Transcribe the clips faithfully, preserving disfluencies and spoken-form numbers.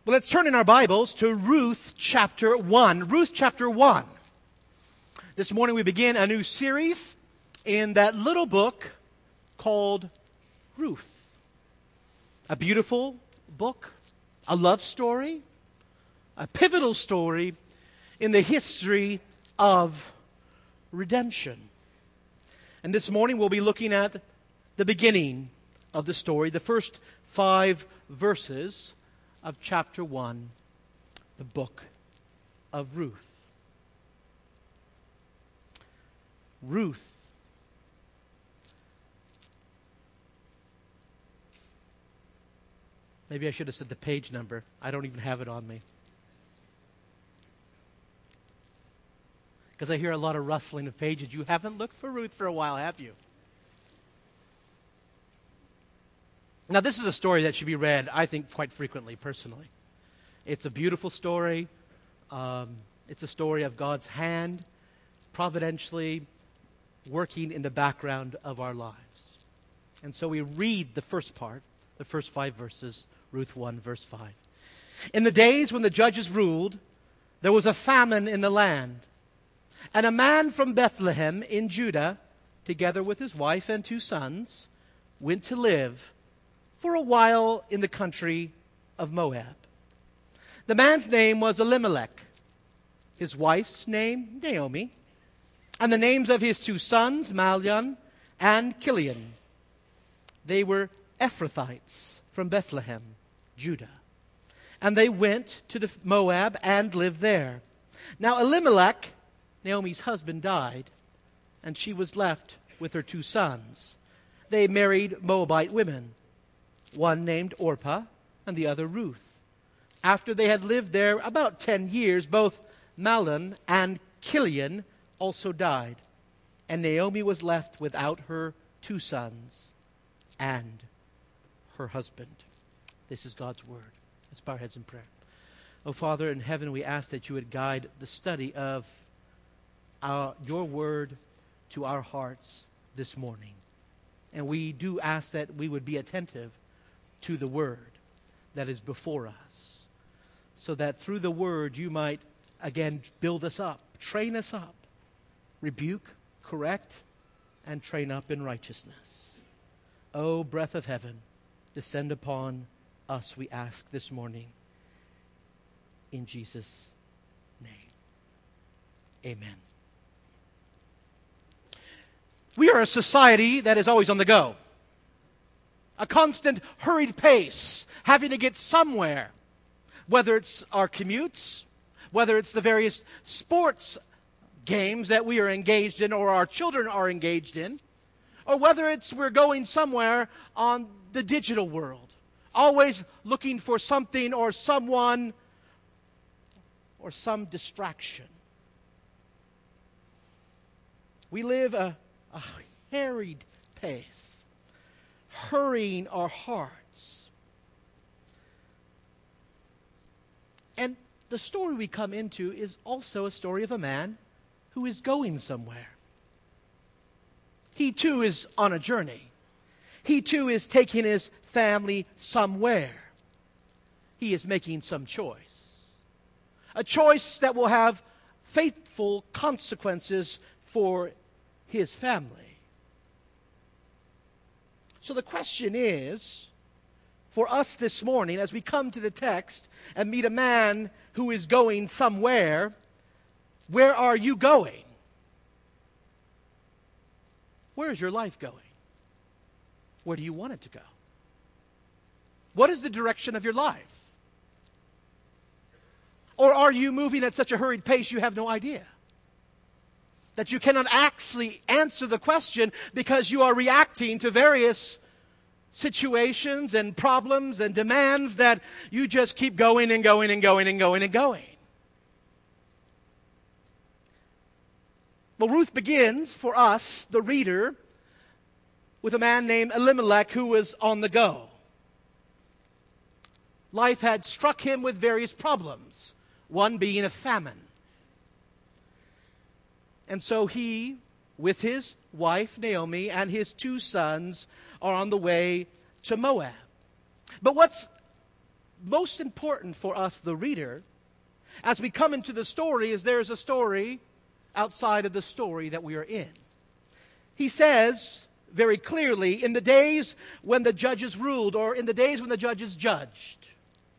Well, let's turn in our Bibles to Ruth chapter one. Ruth chapter one. This morning we begin a new series in that little book called Ruth. A beautiful book, a love story, a pivotal story in the history of redemption. And this morning we'll be looking at the beginning of the story, the first five verses of chapter one, the book of Ruth. Ruth. Maybe I should have said the page number. I don't even have it on me. Because I hear a lot of rustling of pages. You haven't looked for Ruth for a while, have you? Now, this is a story that should be read, I think, quite frequently, personally. It's a beautiful story. Um, it's a story of God's hand providentially working in the background of our lives. And so we read the first part, the first five verses, Ruth one, verse five. In the days when the judges ruled, there was a famine in the land. And a man from Bethlehem in Judah, together with his wife and two sons, went to live for a while in the country of Moab. The man's name was Elimelech, his wife's name Naomi, and the names of his two sons, Mahlon and Chilion. They were Ephrathites from Bethlehem, Judah. And they went to the Moab and lived there. Now Elimelech, Naomi's husband, died, and she was left with her two sons. They married Moabite women, one named Orpah and the other Ruth. After they had lived there about ten years, both Mahlon and Chilion also died, and Naomi was left without her two sons and her husband. This is God's word. Let's bow our heads in prayer. Oh, Father in heaven, we ask that you would guide the study of our, your word to our hearts this morning. And we do ask that we would be attentive to the word that is before us, so that through the word you might again build us up, train us up, rebuke, correct, and train up in righteousness. O breath of heaven, descend upon us, we ask this morning, in Jesus' name. Amen. We are a society that is always on the go. A constant hurried pace, having to get somewhere. Whether it's our commutes, whether it's the various sports games that we are engaged in or our children are engaged in, or whether it's we're going somewhere on the digital world. Always looking for something or someone or some distraction. We live a, a harried pace, hurrying our hearts. And the story we come into is also a story of a man who is going somewhere. He too is on a journey. He too is taking his family somewhere. He is making some choice. A choice that will have faithful consequences for his family. So the question is, for us this morning, as we come to the text and meet a man who is going somewhere, where are you going? Where is your life going? Where do you want it to go? What is the direction of your life? Or are you moving at such a hurried pace you have no idea? That you cannot actually answer the question because you are reacting to various situations and problems and demands that you just keep going and going and going and going and going. Well, Ruth begins for us, the reader, with a man named Elimelech who was on the go. Life had struck him with various problems, one being a famine. And so he, with his wife Naomi and his two sons, are on the way to Moab. But what's most important for us, the reader, as we come into the story, is there's a story outside of the story that we are in. He says very clearly, in the days when the judges ruled, or in the days when the judges judged.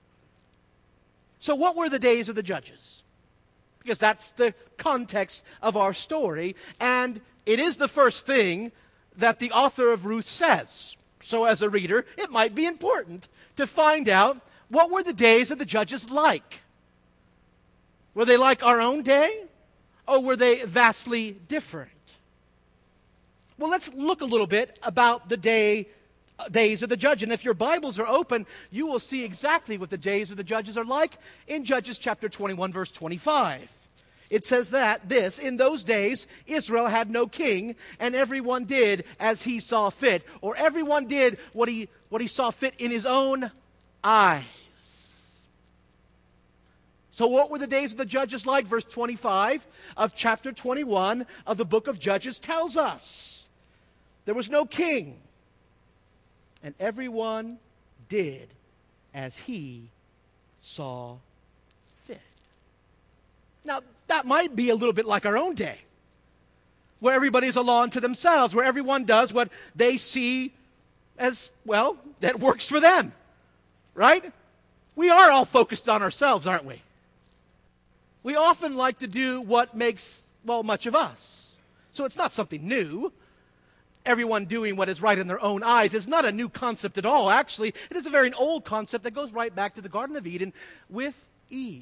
So what were the days of the judges? Because that's the context of our story, and it is the first thing that the author of Ruth says. So as a reader, it might be important to find out, what were the days of the judges like? Were they like our own day, or were they vastly different? Well, let's look a little bit about the day, uh, days of the judge. And if your Bibles are open, you will see exactly what the days of the judges are like in Judges chapter twenty-one, verse twenty-five. It says that, this, in those days, Israel had no king, and everyone did as he saw fit. Or everyone did what he, what he saw fit in his own eyes. So what were the days of the judges like? Verse twenty-five of chapter twenty-one of the book of Judges tells us. There was no king, and everyone did as he saw fit. Now, that might be a little bit like our own day, where everybody's a law unto themselves, where everyone does what they see as, well, that works for them, right? We are all focused on ourselves, aren't we? We often like to do what makes, well, much of us. So it's not something new. Everyone doing what is right in their own eyes is not a new concept at all. Actually, it is a very old concept that goes right back to the Garden of Eden with Eve.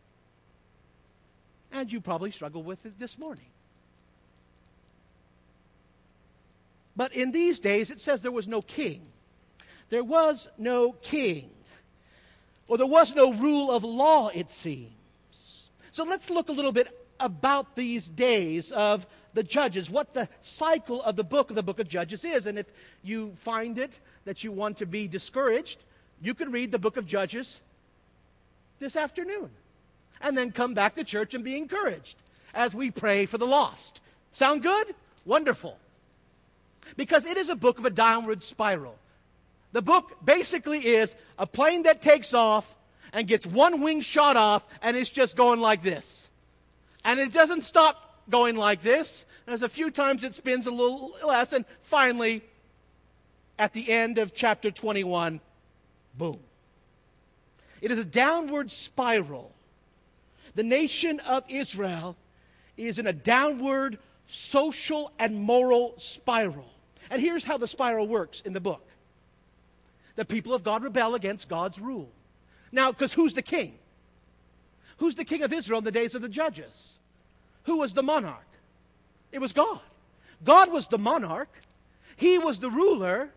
And you probably struggle with it this morning. But in these days, it says there was no king. There was no king. Or there was no rule of law, it seems. So let's look a little bit about these days of the judges, what the cycle of the book of the book of Judges is. And if you find it that you want to be discouraged, you can read the book of Judges this afternoon and then come back to church and be encouraged as we pray for the lost. Sound good? Wonderful. Because it is a book of a downward spiral. The book basically is a plane that takes off and gets one wing shot off, and it's just going like this. And it doesn't stop going like this. There's a few times it spins a little less, and finally, at the end of chapter twenty-one, boom. It is a downward spiral. The nation of Israel is in a downward social and moral spiral. And here's how the spiral works in the book. The people of God rebel against God's rule. Now, because who's the king? Who's the king of Israel in the days of the judges? Who was the monarch? It was God. God was the monarch. He was the ruler.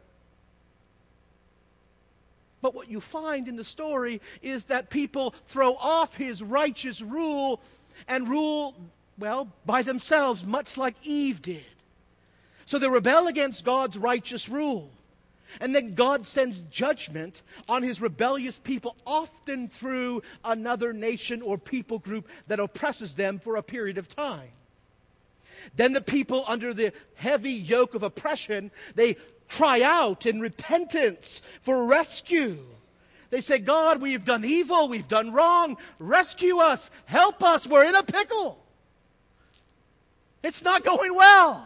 But what you find in the story is that people throw off his righteous rule and rule, well, by themselves, much like Eve did. So they rebel against God's righteous rule. And then God sends judgment on his rebellious people, often through another nation or people group that oppresses them for a period of time. Then the people, under the heavy yoke of oppression, they cry out in repentance for rescue. They say, God, we've done evil, we've done wrong, rescue us, help us, we're in a pickle. It's not going well.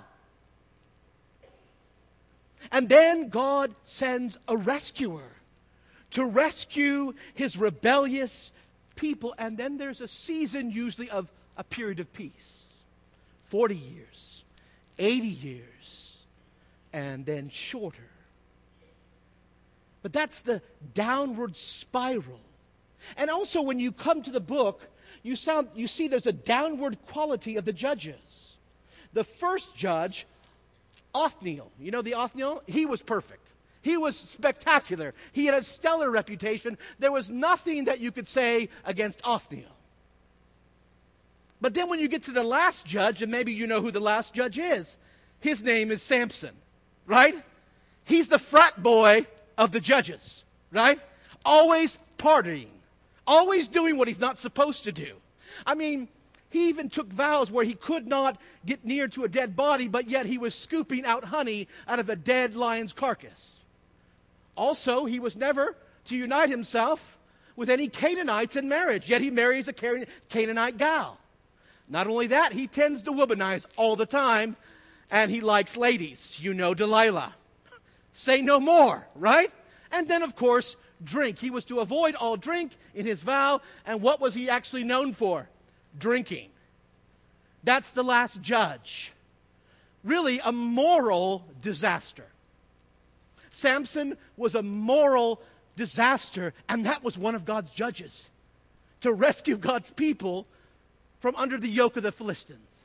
And then God sends a rescuer to rescue his rebellious people. And then there's a season usually of a period of peace. forty years, eighty years, and then shorter. But that's the downward spiral. And also when you come to the book, you, sound, you see there's a downward quality of the judges. The first judge, Othniel, you know the Othniel? He was perfect. He was spectacular. He had a stellar reputation. There was nothing that you could say against Othniel. But then when you get to the last judge, and maybe you know who the last judge is, his name is Samson, right? He's the frat boy of the judges, right? Always partying, always doing what he's not supposed to do. I mean, he even took vows where he could not get near to a dead body, but yet he was scooping out honey out of a dead lion's carcass. Also, he was never to unite himself with any Canaanites in marriage, yet he marries a Canaanite gal. Not only that, he tends to womanize all the time, and he likes ladies. You know Delilah. Say no more, right? And then, of course, drink. He was to avoid all drink in his vow, and what was he actually known for? Drinking. That's the last judge. Really a moral disaster. Samson was a moral disaster, and that was one of God's judges, to rescue God's people from under the yoke of the Philistines.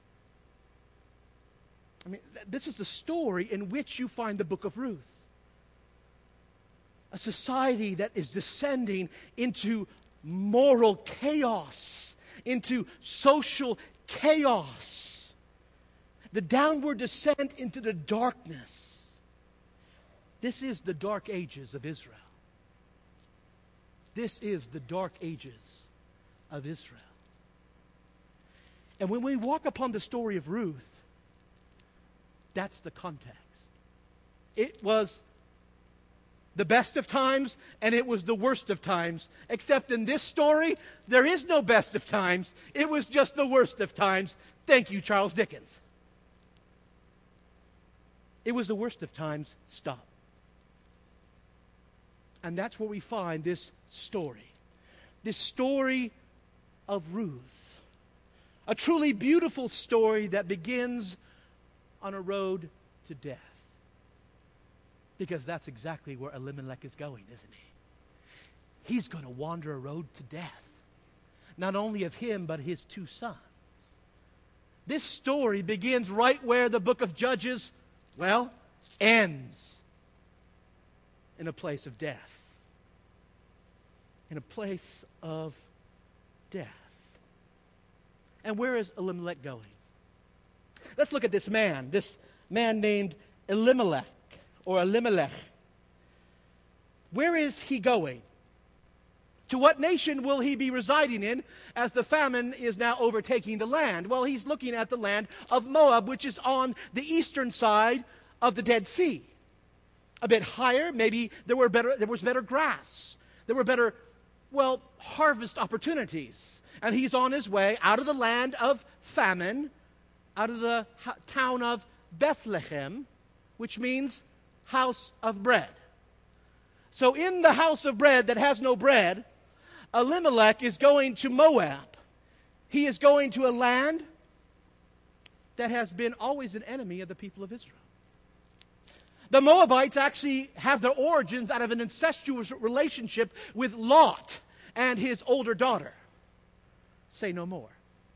I mean, th- this is the story in which you find the book of Ruth. A society that is descending into moral chaos, into social chaos. The downward descent into the darkness. This is the dark ages of Israel. This is the dark ages of Israel. And when we walk upon the story of Ruth, that's the context. It was the best of times, and it was the worst of times. Except in this story, there is no best of times. It was just the worst of times. Thank you, Charles Dickens. It was the worst of times. Stop. And that's where we find this story. This story of Ruth. A truly beautiful story that begins on a road to death. Because that's exactly where Elimelech is going, isn't he? He's going to wander a road to death. Not only of him, but his two sons. This story begins right where the book of Judges, well, ends. In a place of death. In a place of death. And where is Elimelech going? Let's look at this man, this man named Elimelech. Or Elimelech. Where is he going? To what nation will he be residing in as the famine is now overtaking the land? Well, he's looking at the land of Moab, which is on the eastern side of the Dead Sea. A bit higher, maybe there were better there was better grass. There were better, well, harvest opportunities. And he's on his way out of the land of famine, out of the ha- town of Bethlehem, which means house of bread. So in the house of bread that has no bread, Elimelech is going to Moab. He is going to a land that has been always an enemy of the people of Israel. The Moabites actually have their origins out of an incestuous relationship with Lot and his older daughter. Say no more.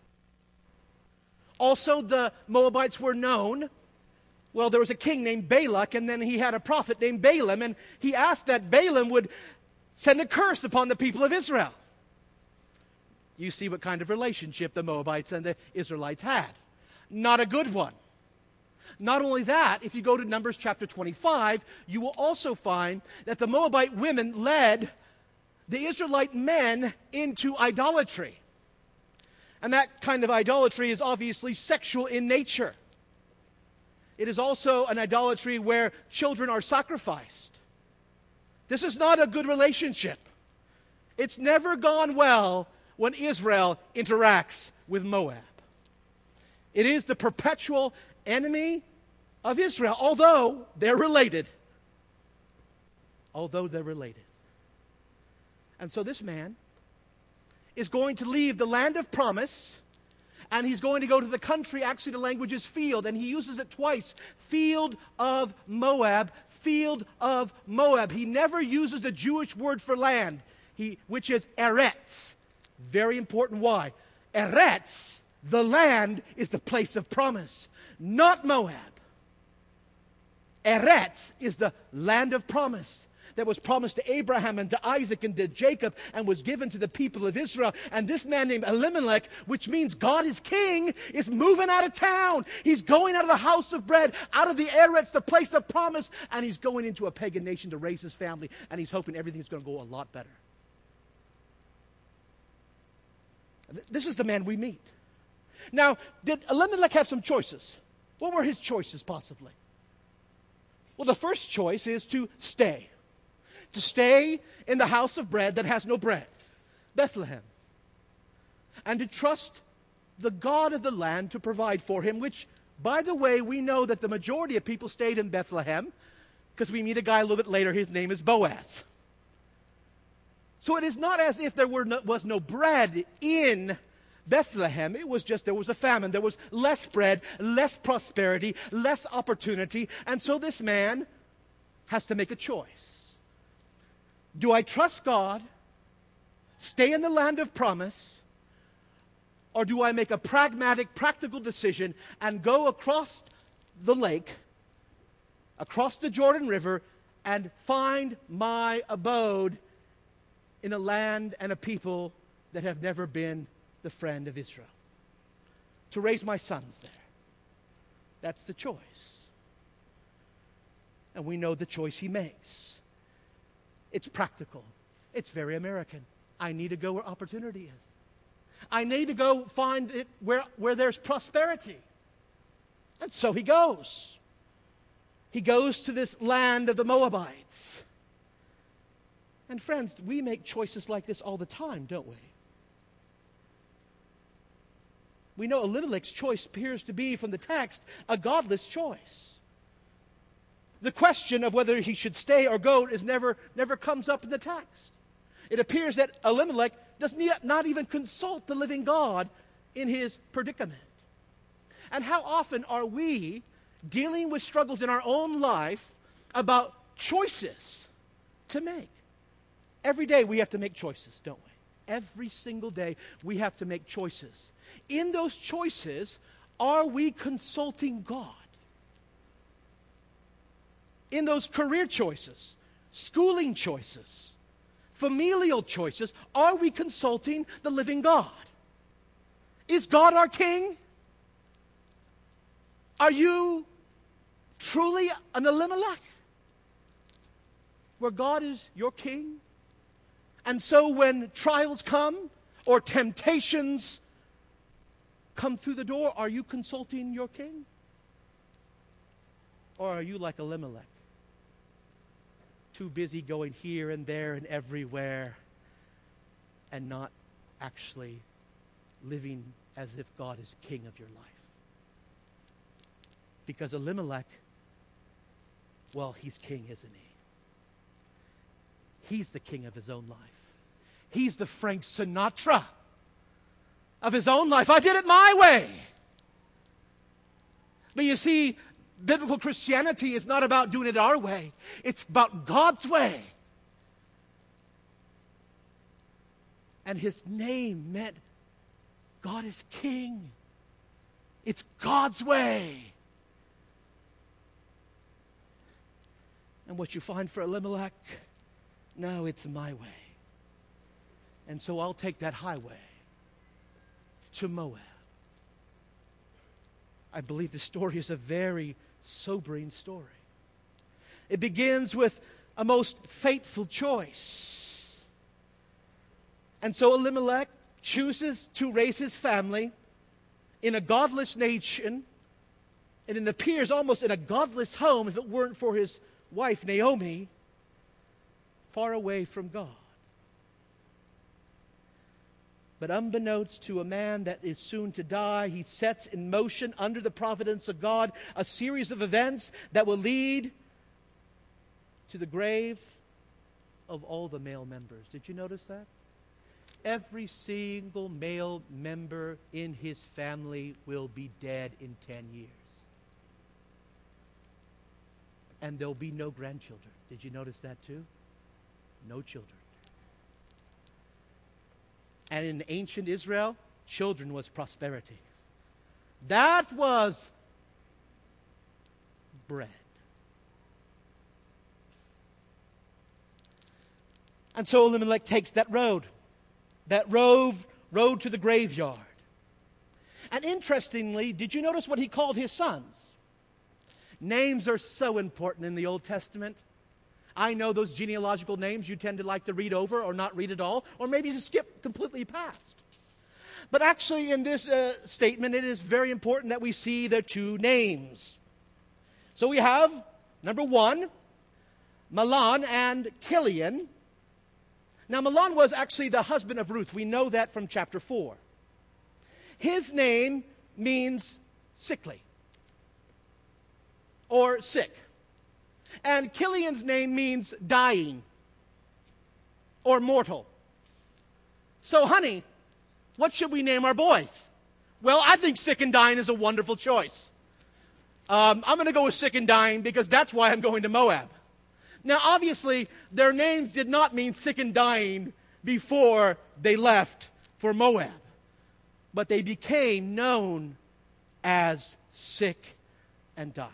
Also, the Moabites were known. Well, there was a king named Balak, and then he had a prophet named Balaam, and he asked that Balaam would send a curse upon the people of Israel. You see what kind of relationship the Moabites and the Israelites had. Not a good one. Not only that, if you go to Numbers chapter twenty-five, you will also find that the Moabite women led the Israelite men into idolatry. And that kind of idolatry is obviously sexual in nature. It is also an idolatry where children are sacrificed. This is not a good relationship. It's never gone well when Israel interacts with Moab. It is the perpetual enemy of Israel, although they're related. Although they're related. And so this man is going to leave the land of promise, and he's going to go to the country, actually the language is field, and he uses it twice. Field of Moab, field of Moab. He never uses the Jewish word for land, he, which is Eretz. Very important. Why? Eretz, the land, is the place of promise, not Moab. Eretz is the land of promise that was promised to Abraham and to Isaac and to Jacob and was given to the people of Israel. And this man named Elimelech, which means God is king, is moving out of town. He's going out of the house of bread, out of the Eretz, the place of promise, and he's going into a pagan nation to raise his family, and he's hoping everything's going to go a lot better. This is the man we meet. Now, did Elimelech have some choices? What were his choices possibly? Well, the first choice is to stay. to stay in the house of bread that has no bread, Bethlehem, and to trust the God of the land to provide for him, which, by the way, we know that the majority of people stayed in Bethlehem because we meet a guy a little bit later, his name is Boaz. So it is not as if there were no, was no bread in Bethlehem. It was just there was a famine. There was less bread, less prosperity, less opportunity. And so this man has to make a choice. Do I trust God, stay in the land of promise, or do I make a pragmatic, practical decision and go across the lake, across the Jordan River, and find my abode in a land and a people that have never been the friend of Israel? To raise my sons there. That's the choice. And we know the choice he makes. It's practical. It's very American. I need to go where opportunity is. I need to go find it where, where there's prosperity. And so he goes. He goes to this land of the Moabites. And friends, we make choices like this all the time, don't we? We know Elimelech's choice appears to be, from the text, a godless choice. The question of whether he should stay or go is never, never comes up in the text. It appears that Elimelech does not even consult the living God in his predicament. And how often are we dealing with struggles in our own life about choices to make? Every day we have to make choices, don't we? Every single day we have to make choices. In those choices, are we consulting God? In those career choices, schooling choices, familial choices, are we consulting the living God? Is God our king? Are you truly an Elimelech, where God is your king? And so when trials come or temptations come through the door, are you consulting your king? Or are you like Elimelech, too busy going here and there and everywhere and not actually living as if God is king of your life? Because Elimelech, well, he's king, isn't he? He's the king of his own life. He's the Frank Sinatra of his own life. I did it my way. But you see, biblical Christianity is not about doing it our way. It's about God's way. And his name meant God is king. It's God's way. And what you find for Elimelech, no, it's my way. And so I'll take that highway to Moab. I believe the story is a very sobering story. It begins with a most fateful choice. And so Elimelech chooses to raise his family in a godless nation, and it appears almost in a godless home if it weren't for his wife Naomi, far away from God. But unbeknownst to a man that is soon to die, he sets in motion, under the providence of God, a series of events that will lead to the grave of all the male members. Did you notice that? Every single male member in his family will be dead in ten years. And there'll be no grandchildren. Did you notice that too? No children. And in ancient Israel, children was prosperity. That was bread. And so Elimelech takes that road. That road, road to the graveyard. And interestingly, did you notice what he called his sons? Names are so important in the Old Testament. I know those genealogical names you tend to like to read over or not read at all, or maybe just skip completely past. But actually in this uh, statement, it is very important that we see the two names. So we have, number one, Mahlon and Chilion. Now, Mahlon was actually the husband of Ruth. We know that from chapter four. His name means sickly or sick. And Chilion's name means dying or mortal. So, honey, what should we name our boys? Well, I think sick and dying is a wonderful choice. Um, I'm going to go with sick and dying because that's why I'm going to Moab. Now, obviously, their names did not mean sick and dying before they left for Moab. But they became known as sick and dying.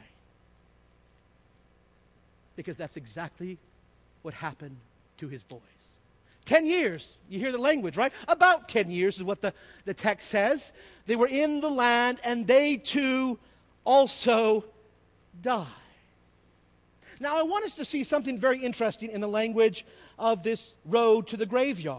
Because that's exactly what happened to his boys. Ten years, you hear the language, right? About ten years is what the, the text says. They were in the land, and they too also died. Now, I want us to see something very interesting in the language of this road to the graveyard.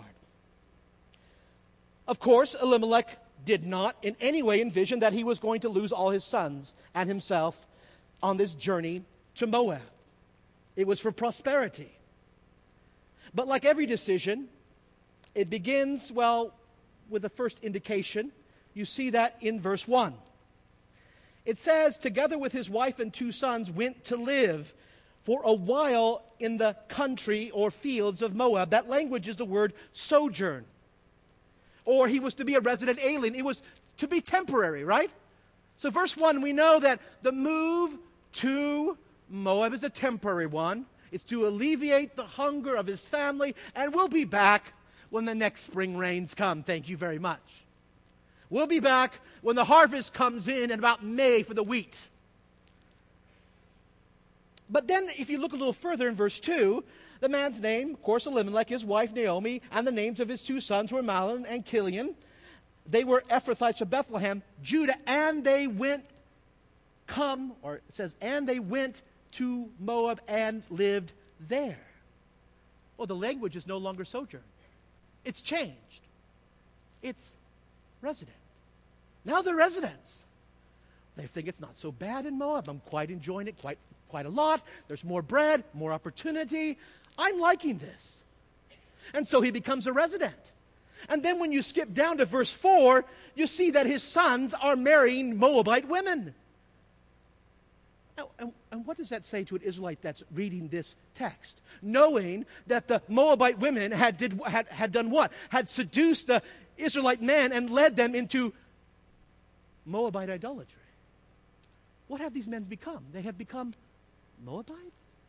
Of course, Elimelech did not in any way envision that he was going to lose all his sons and himself on this journey to Moab. It was for prosperity. But like every decision, it begins, well, with the first indication. You see that in verse one. It says, together with his wife and two sons, went to live for a while in the country or fields of Moab. That language is the word sojourn. Or he was to be a resident alien. It was to be temporary, right? So verse one, we know that the move to Moab is a temporary one. It's to alleviate the hunger of his family, and we'll be back when the next spring rains come. Thank you very much. We'll be back when the harvest comes in in about May for the wheat. But then if you look a little further in verse two, the man's name, of course, Elimelech, his wife Naomi, and the names of his two sons were Mahlon and Chilion. They were Ephrathites of Bethlehem, Judah, and they went, come, or it says, and they went to Moab and lived there. Well, the language is no longer sojourn. It's changed. It's resident. Now they're residents. They think it's not so bad in Moab. I'm quite enjoying it quite, quite a lot. There's more bread, more opportunity. I'm liking this. And so he becomes a resident. And then when you skip down to verse four, you see that his sons are marrying Moabite women. Now, and, and what does that say to an Israelite that's reading this text? Knowing that the Moabite women had, did, had, had done what? Had seduced the Israelite men and led them into Moabite idolatry. What have these men become? They have become Moabites.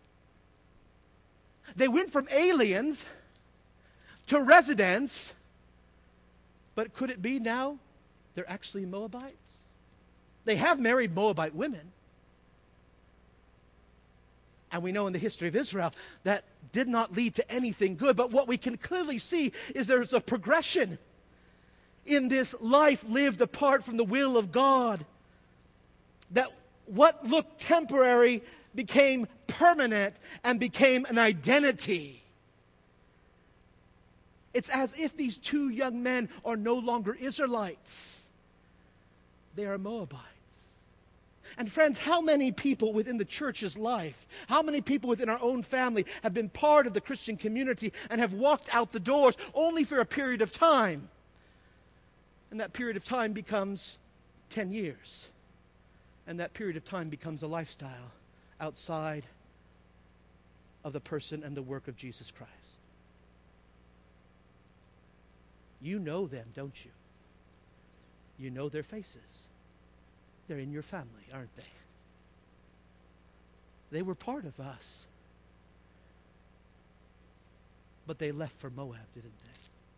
They went from aliens to residents, but could it be now they're actually Moabites? They have married Moabite women. And we know in the history of Israel that did not lead to anything good. But what we can clearly see is there's a progression in this life lived apart from the will of God. That what looked temporary became permanent and became an identity. It's as if these two young men are no longer Israelites. They are Moabites. And friends, how many people within the church's life, how many people within our own family have been part of the Christian community and have walked out the doors only for a period of time? And that period of time becomes ten years. And that period of time becomes a lifestyle outside of the person and the work of Jesus Christ. You know them, don't you? You know their faces. They're in your family, aren't they? They were part of us. But they left for Moab, didn't they?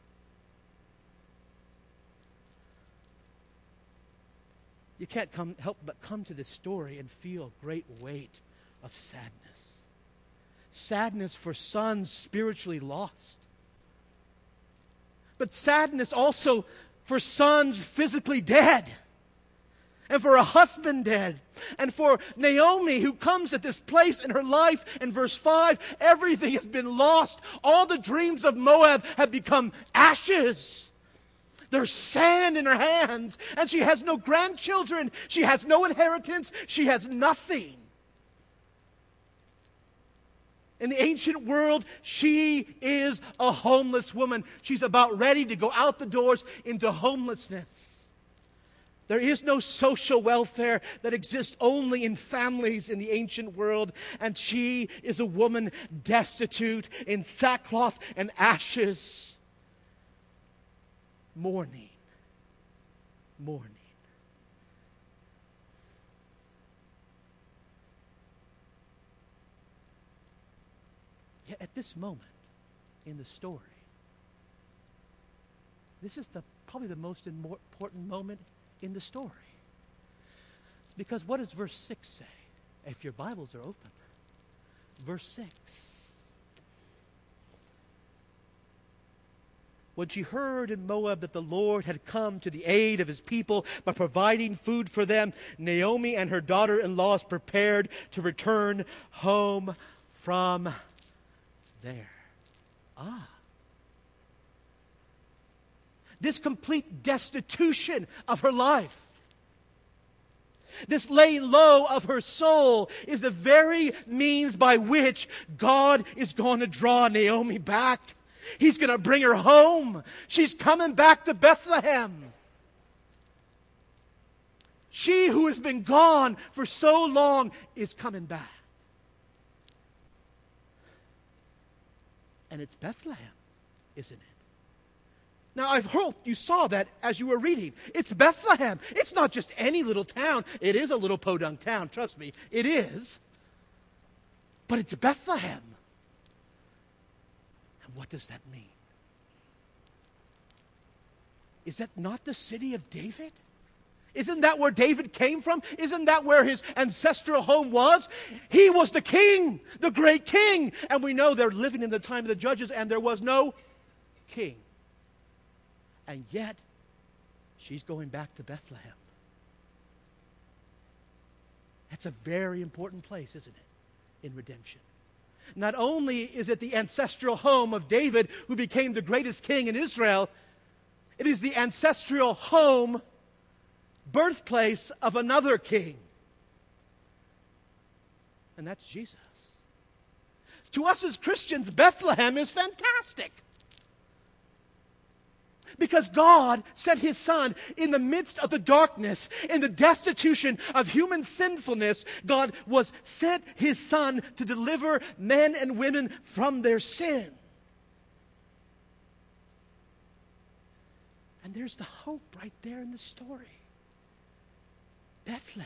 You can't come, help but come to this story and feel great weight of sadness. Sadness for sons spiritually lost. But sadness also for sons physically dead. And for a husband dead. And for Naomi, who comes at this place in her life, in verse five, everything has been lost. All the dreams of Moab have become ashes. There's sand in her hands, and she has no grandchildren. She has no inheritance. She has nothing. In the ancient world, she is a homeless woman. She's about ready to go out the doors into homelessness. There is no social welfare that exists only in families in the ancient world. And she is a woman destitute in sackcloth and ashes. Mourning. Mourning. Yet at this moment in the story, this is the probably the most important moment in the story. Because what does verse six say? If your Bibles are open. Verse six. When she heard in Moab that the Lord had come to the aid of his people by providing food for them, Naomi and her daughter-in-laws prepared to return home from there. Ah. This complete destitution of her life, this laying low of her soul, is the very means by which God is going to draw Naomi back. He's going to bring her home. She's coming back to Bethlehem. She who has been gone for so long is coming back. And it's Bethlehem, isn't it? Now, I hope you saw that as you were reading. It's Bethlehem. It's not just any little town. It is a little podunk town, trust me. It is. But it's Bethlehem. And what does that mean? Is that not the city of David? Isn't that where David came from? Isn't that where his ancestral home was? He was the king, the great king. And we know they're living in the time of the judges and there was no king. And yet, she's going back to Bethlehem. That's a very important place, isn't it, in redemption? Not only is it the ancestral home of David, who became the greatest king in Israel, it is the ancestral home, birthplace of another king. And that's Jesus. To us as Christians, Bethlehem is fantastic. Because God sent his Son in the midst of the darkness, in the destitution of human sinfulness. God was sent his Son to deliver men and women from their sin. And there's the hope right there in the story. Bethlehem.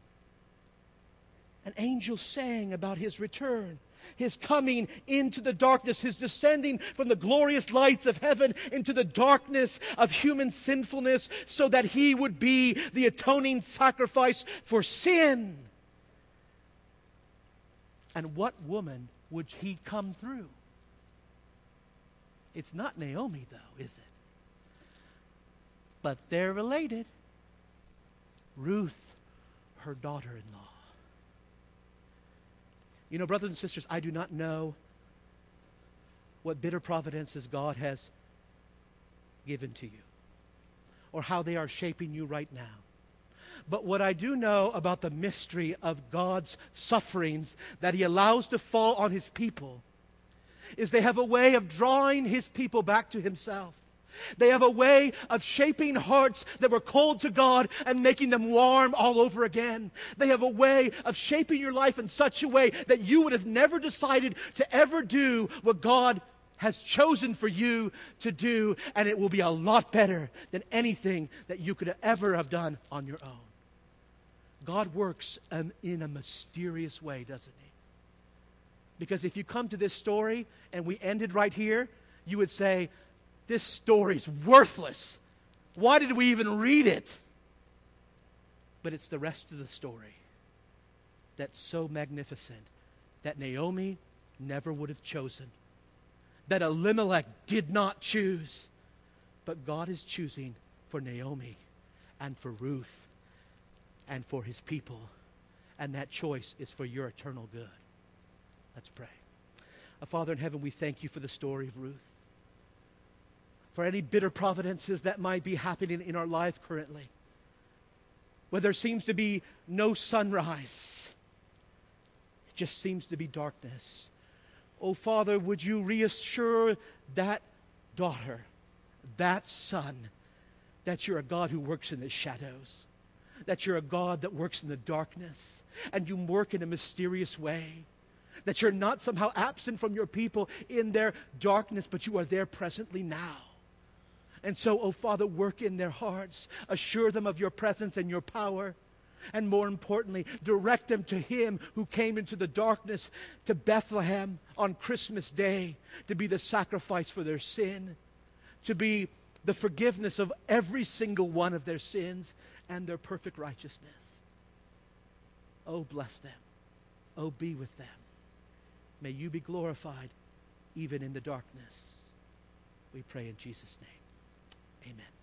An angel sang about his return, his coming into the darkness, his descending from the glorious lights of heaven into the darkness of human sinfulness so that he would be the atoning sacrifice for sin. And what woman would he come through? It's not Naomi, though, is it? But they're related. Ruth, her daughter-in-law. You know, brothers and sisters, I do not know what bitter providences God has given to you or how they are shaping you right now. But what I do know about the mystery of God's sufferings that he allows to fall on his people is they have a way of drawing his people back to himself. They have a way of shaping hearts that were cold to God and making them warm all over again. They have a way of shaping your life in such a way that you would have never decided to ever do what God has chosen for you to do, and it will be a lot better than anything that you could ever have done on your own. God works um, in a mysterious way, doesn't he? Because if you come to this story and we ended right here, you would say, this story's worthless. Why did we even read it? But it's the rest of the story that's so magnificent that Naomi never would have chosen, that Elimelech did not choose, but God is choosing for Naomi and for Ruth and for his people, and that choice is for your eternal good. Let's pray. Our Father in heaven, we thank you for the story of Ruth, for any bitter providences that might be happening in our life currently, where there seems to be no sunrise, it just seems to be darkness. Oh, Father, would you reassure that daughter, that son, that you're a God who works in the shadows, that you're a God that works in the darkness, and you work in a mysterious way, that you're not somehow absent from your people in their darkness, but you are there presently now. And so, oh Father, work in their hearts, assure them of your presence and your power, and more importantly, direct them to Him who came into the darkness to Bethlehem on Christmas Day to be the sacrifice for their sin, to be the forgiveness of every single one of their sins and their perfect righteousness. Oh, bless them. Oh, be with them. May you be glorified even in the darkness. We pray in Jesus' name. Amen.